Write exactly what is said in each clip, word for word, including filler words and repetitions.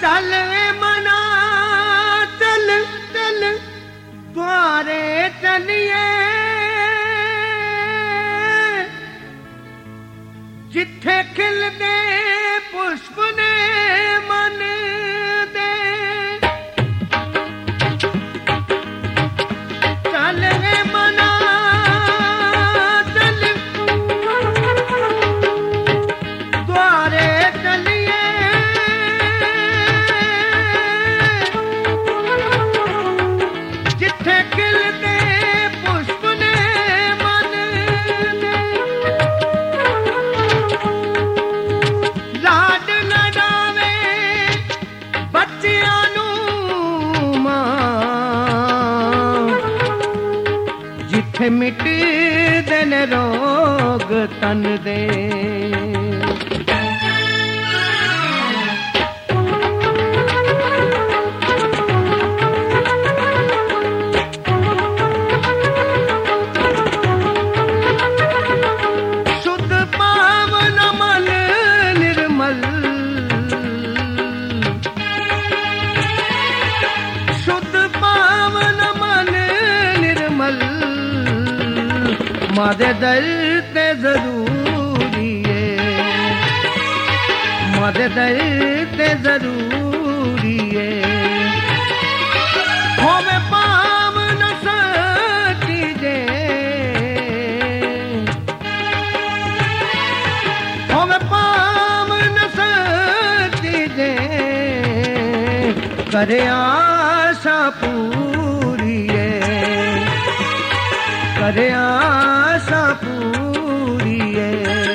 चल मना चल चल द्वारे चलिए जिथे खिलदे पुष्प ने मन दे चल मना चल द्वारे चलिए जिथे खिलदे पुष्प ने मन दे लाड लड़ावे बच्चियां नू मां जिथे मिटदे ने रोग तन दे मादे दर ते जरूरी है मादे दर ते जरूरी है होवे पाम न सकी जे होवे पाम न सकी जे करे आशा पूरी है करे आशा पूरी है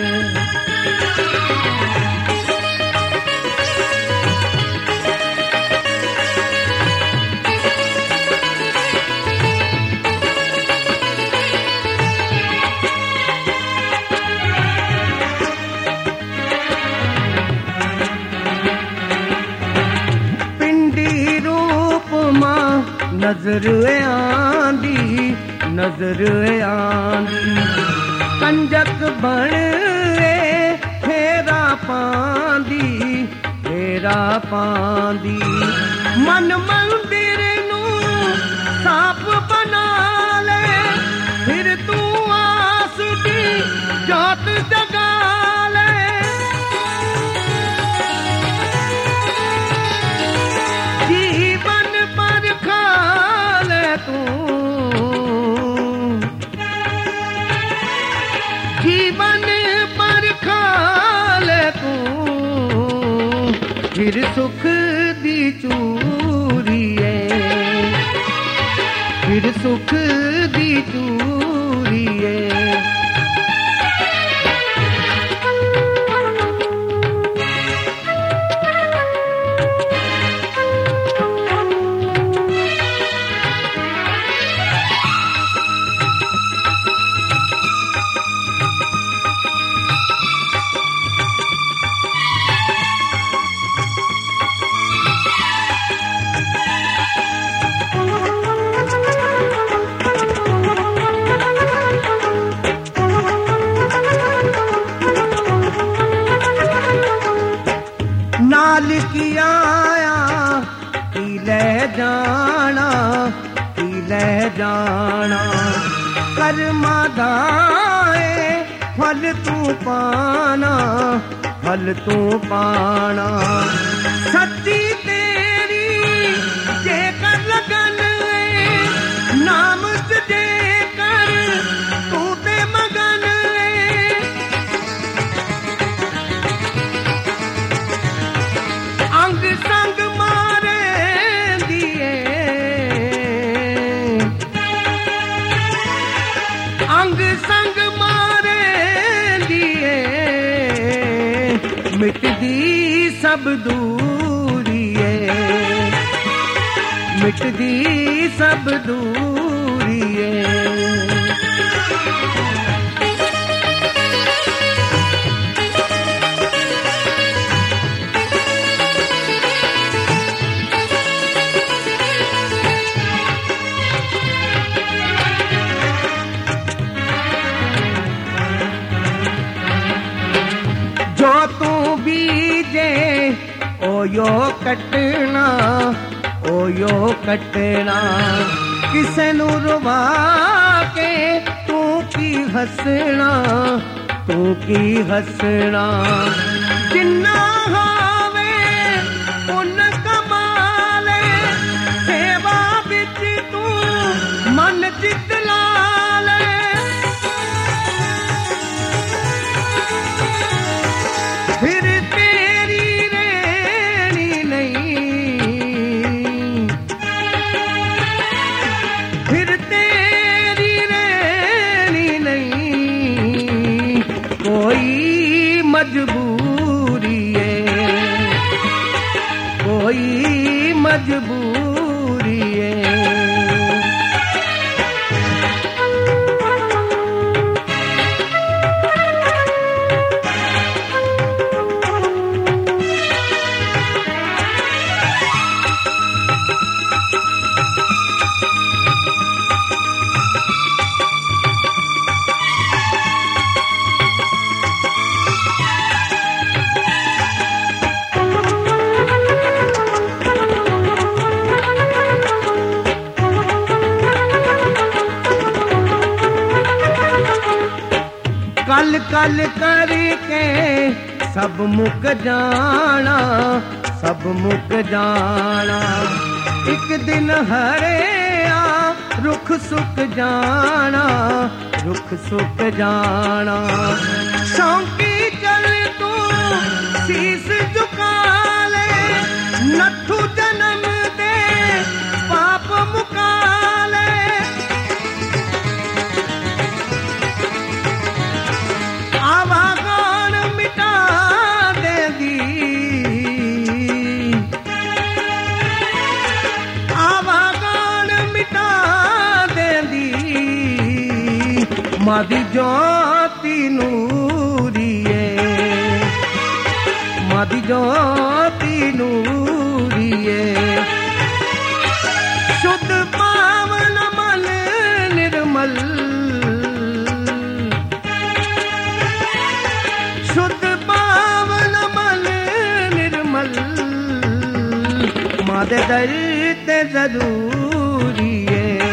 पिंडी रूप मां नजर आंदी नजर आंदी कंजक बण फेरा पांदी फेरा पांदी मन मंदिर नू साफ बना ले फिर तू आस दी जोत जगा ले जीवन पर खा ले तू जीवन पर खाल तू फिर सुख दी चूरी है फिर सुख दी चूरी है नाल की आया की ले जाना की ले जाना कर्मा दाए फल तू पाना फल तू पाना सच्ची तेरी जेकर लगन नाम जे कर तू ते मगन अंग संग मारे दिए अंग संग मारे दिए मिटदी सब दूरी है मिटदी सब दूरी है ओयो कटना ओयो कटना किसे नू रुवा के तू की हसना तू की हसना जिन्ना हावे उन कमाले सेवा बिच तू मन चित लाले फिर तेरी रेनी नहीं फिर तेरी रेनी नहीं कोई मजबूरी है कोई मजबूरी है कल कल करके सब मुक जाना सब मुक जाना एक दिन हरेया रुख सुक जाना रुख सुक जाना शौकी चल तू शीस झुका ले नथु जन्म दे पाप मुका ले आवागान मिटा देगी आवागान मिटा देगी मादी ज्योति नूरिए मादी ज्योति नूरिए शुद्ध पावन मन निर्मल शुद्ध पावन मन निर्मल मादे दर ते जरूरी है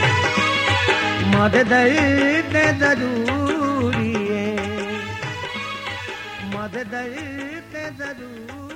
मादे दर ते जरूरी है मादे दर ते जरूरी